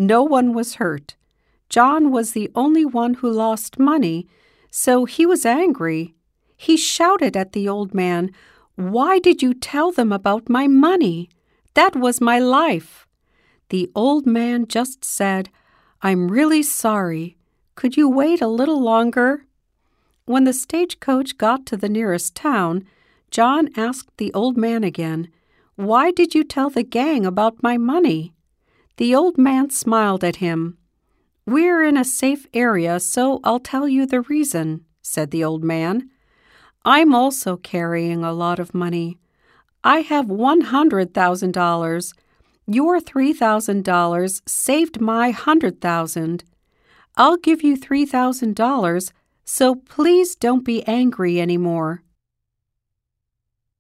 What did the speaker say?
No one was hurt. John was the only one who lost money, so he was angry. He shouted at the old man, "Why did you tell them about my money? That was my life." The old man just said, "I'm really sorry. Could you wait a little longer?" When the stagecoach got to the nearest town, John asked the old man again, "Why did you tell the gang about my money?" The old man smiled at him. "We're in a safe area, so I'll tell you the reason," said the old man. "I'm also carrying a lot of money. I have $100,000. Your $3,000 saved my $100,000. I'll give you $3,000, so please don't be angry anymore."